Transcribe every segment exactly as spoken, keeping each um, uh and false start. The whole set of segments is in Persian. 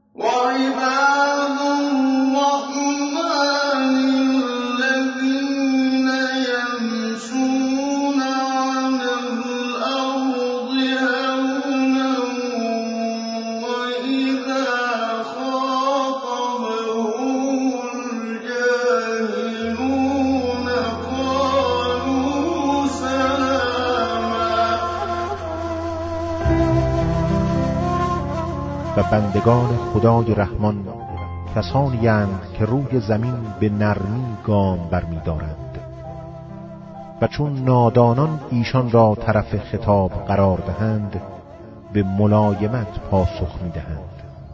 و بندگان خدای رحمان کسانی اند که روی زمین به نرمی گام برمی دارند و چون نادانان ایشان را طرف خطاب قرار دهند به ملایمت پاسخ می دهند.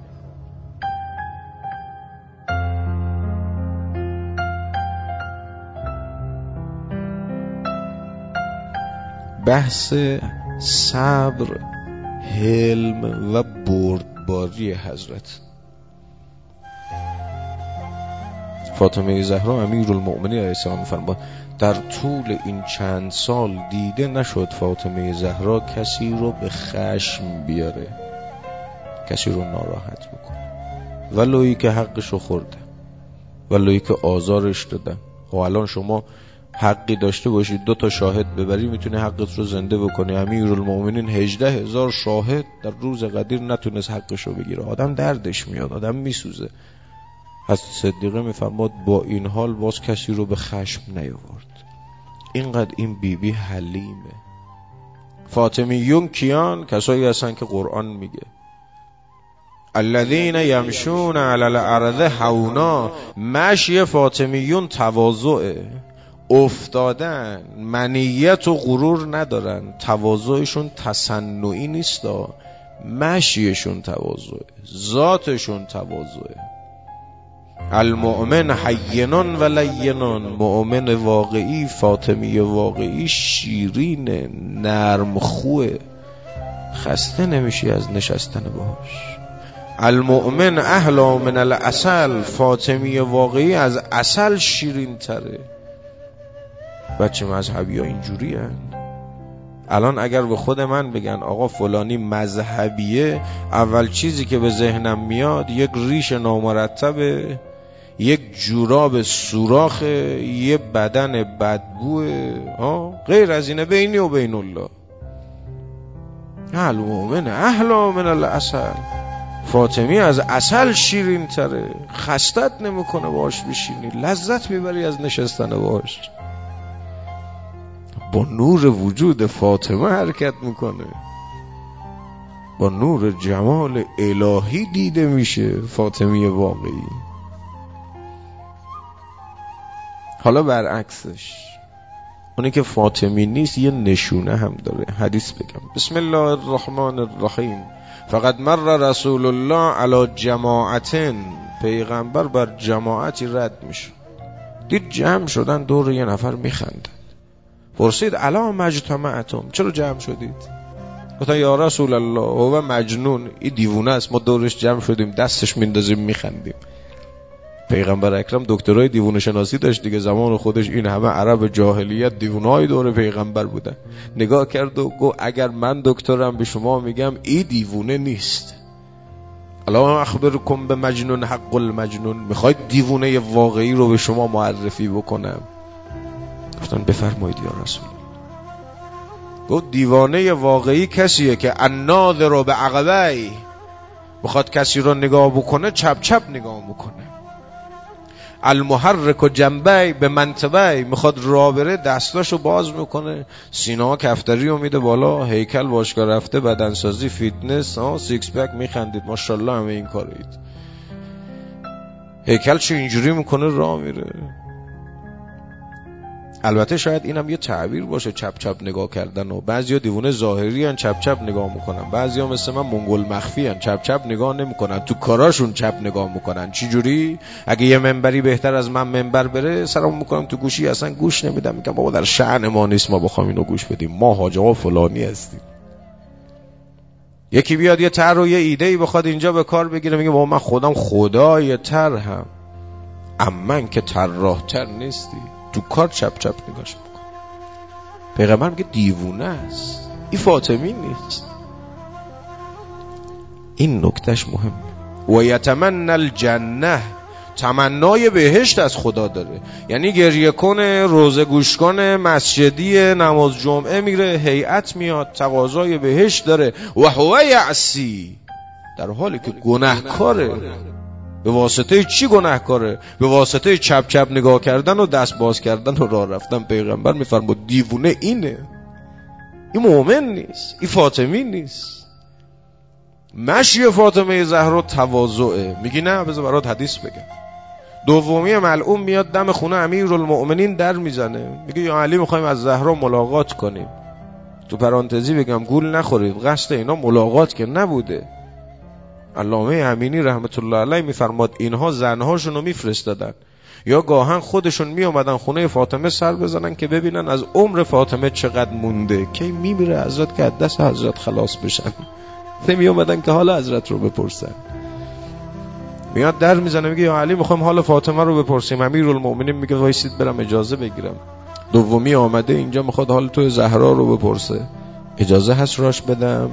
بحث صبر، حلم و بردباری حضرت فاطمه زهرا امیرالمؤمنین علیه السلام فرمود در طول این چند سال دیده نشد فاطمه زهرا کسی رو به خشم بیاره، کسی رو ناراحت بکنه، ولویی که حقش رو خورده، ولویی که آزارش دادن. خب الان شما حقی داشته باشید دو تا شاهد ببری میتونی حقت رو زنده بکنی. امیرالمؤمنین هجده هزار شاهد در روز قدیر نتونست حقش رو بگیره. آدم دردش میاد، آدم میسوزه. حضرت صدیقه میفرماد با این حال باز کسی رو به خشم نیاورد. اینقدر این بیبی بی حلیمه. فاطمیون کیان؟ کسایی هستن که قرآن میگه الذین یمشون علی الارض هونا. مشی فاطمیون تواضعه، افتادن، منیت و غرور ندارن، تواضعشون تصنعی نیستا، مشیشون تواضعه، ذاتشون تواضعه. المؤمن حینان و لینان. مؤمن واقعی، فاطمی واقعی شیرینه، نرم خوه، خسته نمیشی از نشستن باش. المؤمن احلا من العسل. فاطمی واقعی از عسل شیرین تره. بچه مذهبی ها اینجوری هست. الان اگر به خود من بگن آقا فلانی مذهبیه، اول چیزی که به ذهنم میاد یک ریش نامرتبه، یک جوراب سوراخه، یه بدن بدبوه، غیر از اینه بینی و بین الله. المؤمن احلا من العسل. فاطمی از عسل شیرین تره، خستت نمیکنه باش بشینی، لذت میبری از نشستن باش. با نور وجود فاطمه حرکت میکنه، با نور جمال الهی دیده میشه فاطمی واقعی. حالا برعکسش اونی که فاطمی نیست یه نشونه هم داره. حدیث بگم بسم الله الرحمن الرحیم. فقط مر رسول الله علی جماعتن. پیغمبر بر جماعتی رد میشه، دید جمع شدن دور یه نفر میخندن. پرسید الا مجتمعتم، چرا جمع شدید؟ گفتن یا رسول الله هو مجنون، این دیوونه است، ما دورش جمع شدیم دستش میندازیم میخندیم. پیغمبر اکرم دکترای دیوونه شناسی داشت دیگه، زمان خودش این همه عرب جاهلیت دیوونه‌های دور پیغمبر بودن. نگاه کرد و گفت اگر من دکترم به شما میگم این دیوونه نیست. الا اخبرکم به مجنون حق المجنون، میخواید دیوونه واقعی رو به شما معرفی بکنم؟ گفتن بفرمایید یا رسول الله. گفت دیوانه واقعی کسیه که الناظر به عقبی، بخواد کسی رو نگاه بکنه چپ چپ نگاه بکنه. المحرک و جنبی به منطبی، میخواد راه بره دستاشو باز میکنه، سینه‌ها کفتری رو میده بالا، هیکل باشگاه رفته، بدنسازی، فیتنس، ها سیکس پک، میخندید ماشاءالله همه این کارید. هیکل چه اینجوری میکنه راه میره. البته شاید اینم یه تعبیر باشه چپ چپ نگاه کردن، و بعضیا دیوونه ظاهری ان چپ چپ نگاه میکنن، بعضیا مثل من منگل مخفی ان چپ چپ نگاه نمیکنن، تو کاراشون چپ نگاه میکنن. چی جوری؟ اگه یه منبری بهتر از من منبر بره سرمو میکنم تو گوشی، اصلا گوش نمیدم، میگم بابا در شأن ما نیست ما بخوام اینو گوش بدیم، ما حاج آقا فلانی هستیم. یکی بیاد یه طرح و یه ایده‌ای بخواد اینجا به کار بگیره، میگه بابا من خودم خدای طرحم، امن که طراح‌تر نیستی، تو کار چپ چپ نگاش بکن. پیغمبر میگه دیوونه است، این فاطمی نیست. این نکتهش مهمه. و یتمنى الجنه، تمنای بهشت از خدا داره. یعنی گریه کنه، روزه گوش کنه، مسجدی، نماز جمعه میره، هیئت میاد، تقاضای بهشت داره. و هو یعصی، در حالی که گناهکاره. به واسطه چی گناهکاره؟ به واسطه چپ چپ نگاه کردن و دست باز کردن و راه رفتن. پیغمبر میفرماد دیوونه اینه، این مؤمن نیست، این فاطمی نیست. مشی فاطمه زهرا تواضعه. میگی نه بذار برات حدیث بگم. دومی ملعون میاد دم خونه امیرالمؤمنین در میزنه، میگه یا علی میخوایم از زهرا ملاقات کنیم. تو پرانتزی بگم گول نخورید، قصد اینا ملاقات که نبوده. علامه امینی رحمت الله علیه میفرماد اینها زنهاشون رو میفرستادن یا گاهن خودشون میومدن خونه فاطمه سر بزنن که ببینن از عمر فاطمه چقدر مونده، کی میمیره حضرت که از دست حضرت خلاص بشن. نمی اومدن که حال حضرت رو بپرسن. میاد در میزنه میگه یا علی میخوایم حال فاطمه رو بپرسیم. امیرالمؤمنین میگه وایسید برم اجازه بگیرم. دومی آمده اینجا میخواد حال تو زهرا رو بپرسه، اجازه هست راش بدم؟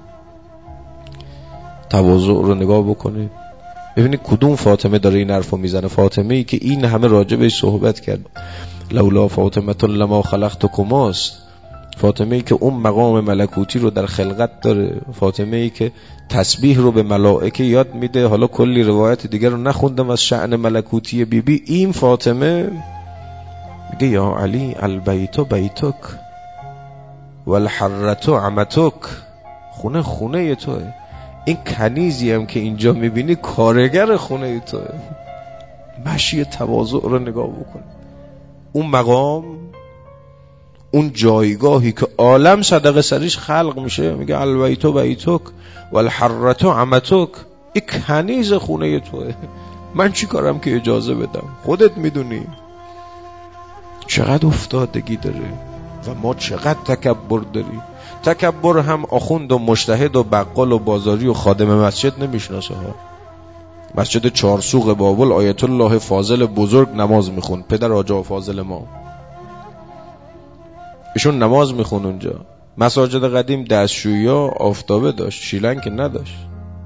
تواضع رو نگاه بکنید ببینید کدوم فاطمه داره این حرفو میزنه. فاطمه ای که این همه راجع بهش صحبت کرد، لولا فاطمه لما خلقتکماست. فاطمه ای که اون مقام ملکوتی رو در خلقت داره. فاطمه ای که تسبیح رو به ملائکه یاد میده. حالا کلی روایت دیگر رو نخوندم از شأن ملکوتی بی بی. این فاطمه میگه یا علی البیت بیتک والحرة عمتک، خونه خونه توه. این کنیزی هم که اینجا میبینی کارگر خونه توه. مشی تواضع رو نگاه بکن. اون مقام، اون جایگاهی که عالم صدقه سریش خلق میشه، میگه البیت بیتک والحرة عمتک، این کنیز خونه توه. من چی کارم که اجازه بدم؟ خودت میدونی چقدر افتادگی داره و ما چقدر تکبر داریم. تکبر هم آخوند و مجتهد و بقال و بازاری و خادم مسجد نمیشناسه ها. مسجد چارسوق بابل آیت الله فاضل بزرگ نماز میخون، پدر آجا فاضل ما، ایشون نماز میخون اونجا. مساجد قدیم دستشویی ها آفتابه داشت، شیلنگ که نداشت.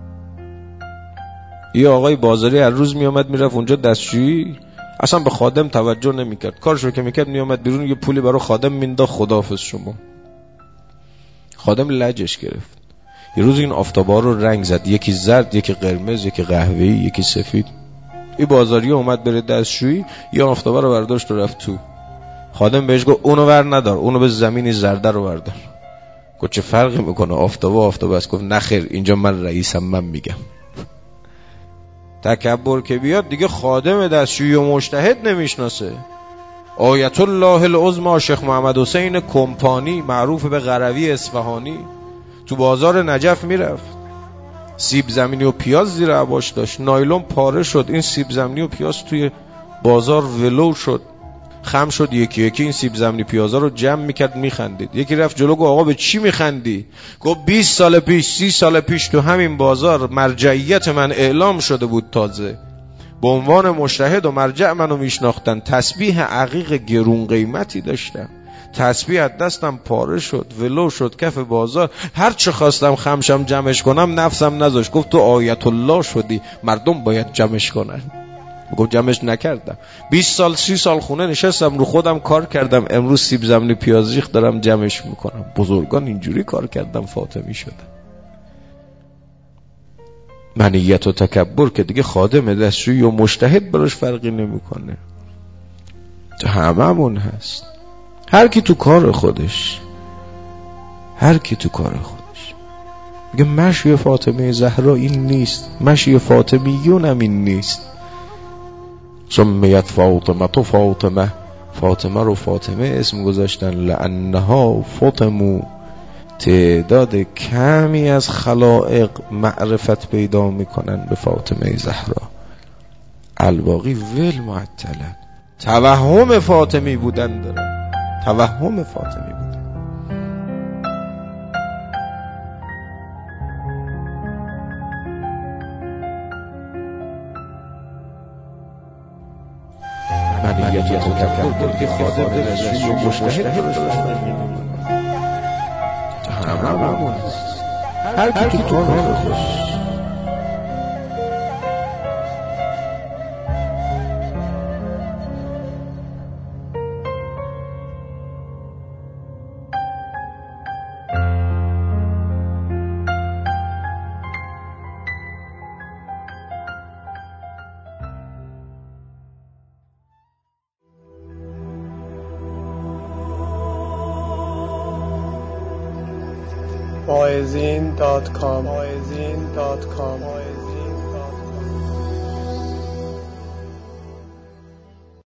یه آقای بازاری هر روز میامد میرفت اونجا دستشویی، اصلا به خادم توجه نمیکرد. کارشو که میکرد میامد بیرون یه پولی برای خادم مینداخت، خداحافظ شما. خادم لجش گرفت. یه روز این آفتابا رو رنگ زد، یکی زرد، یکی قرمز، یکی قهوه‌ای، یکی سفید. این بازاری اومد بره دستشویی، یه آفتابا رو برداشت و رفت تو. خادم بهش گفت اونو ور ندار، اونو به زمینی زرده رو بردار. گفت چه فرقی میکنه، آفتابا آفتابا است. گفت نخیر، اینجا من رئیسم، من میگم. تکبر که بیاد دیگه خادم دستشویی و مجتهد نمیشناسه. آیت الله العظمی شیخ محمد حسین کمپانی، معروف به قروی اصفهانی، تو بازار نجف میرفت، سیب زمینی و پیاز زیر عباش داشت، نایلون پاره شد، این سیب زمینی و پیاز توی بازار ولو شد، خم شد. یکی یکی این سیب زمینی پیازا رو جمع میکرد میخندید. یکی رفت جلو گفت آقا به چی میخندی؟ گفت بیست سال پیش سی سال پیش تو همین بازار مرجعیت من اعلام شده بود، تازه به عنوان مجتهد و مرجع منو میشناختن، تسبیح عقیق گرون قیمتی داشتم، تسبیح از دستم پاره شد، ولو شد کف بازار، هر چه خواستم خمشم جمعش کنم نفسم نذاشت. گفت تو آیت الله شدی، مردم باید جمعش کنن. گفت جمعش نکردم، بیست سال سی سال خونه نشستم رو خودم کار کردم، امروز سیب زمینی پیاز ریخت دارم جمعش میکنم. بزرگان اینجوری کار کردم، فاطمی شدم. منیت و تکبر که دیگه خادم دستشویی و مجتهد براش فرقی نمیکنه، هممون هست. هر کی تو کار خودش، هر کی تو کار خودش. میگه مشی فاطمه زهرا این نیست، مشی فاطمیون هم این نیست. سمیت فاطمه تو فاطمه، فاطمه رو فاطمه اسم گذاشتن لانها فاطمو، تعداد کمی از خلائق معرفت پیدا میکنن به فاطمه زهرا، الباقی ول معطلن. توهم فاطمی بودن دارن، توهم فاطمی بودن. منیت یا تکبر که خادم دستشویی و مجتهد دارن، همه همون هست. هر کی تو کار خودش، واعظین دات کام